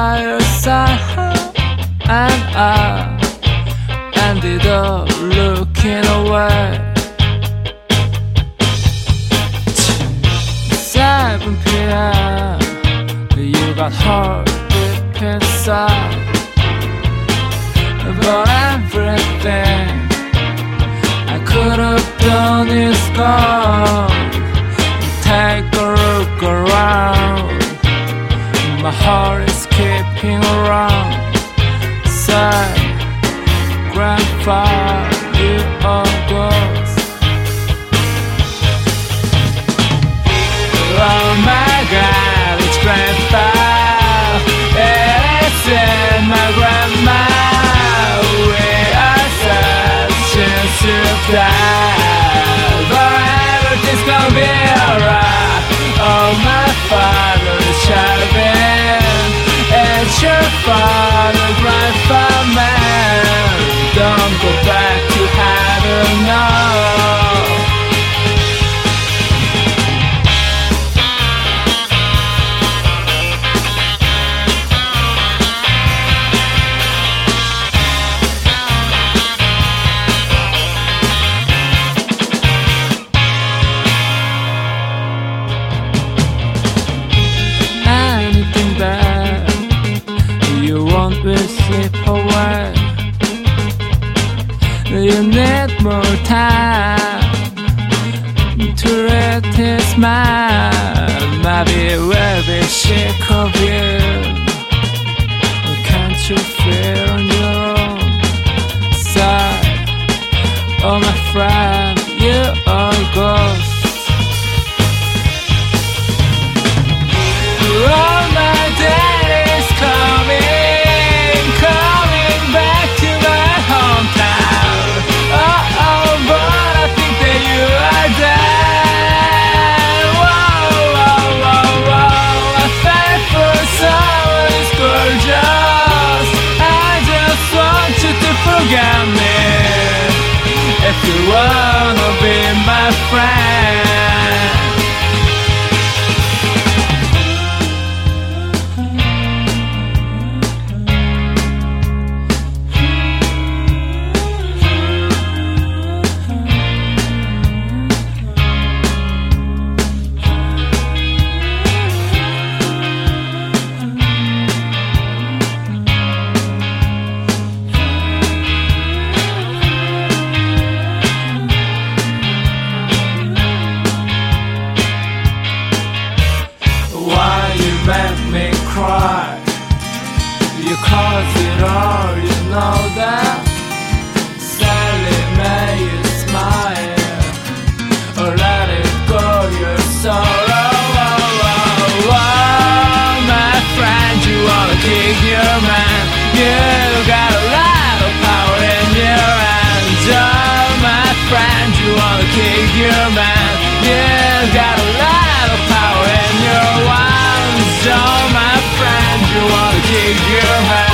by your side, and I ended up looking away. 7 p.m. You got hurt deep inside, but everything I could have done is gone. Take a look around, my heart is keeping around. Say, grandfather, you are ghost. Oh my God, it's grandpa. It's in my grandma. We are such a surprise, but everything's gonna be alright. Oh, my father is shaving. It's your father, grandfather, man. Don't go back to heaven, no. Will slip away. You need more time to read his mind. Maybe we'll be sick of you. Can't you feel on your own side? Oh my friend, you are a ghost. Oh my dad is coming back to my hometown. Oh, but I think that you are dead. Whoa, I fight for someone who's gorgeous. I just want you to forget me, if you wanna be my friend. Make me cry, you caused it all, you know that. Sadly may you smile, or let it go, your sorrow. Oh, my friend, you wanna kick your man. You got a lot of power in your hands. Oh, my friend, you wanna kick your man. You got a lot of power in your hands. Oh, my friend, you wanna kick your man.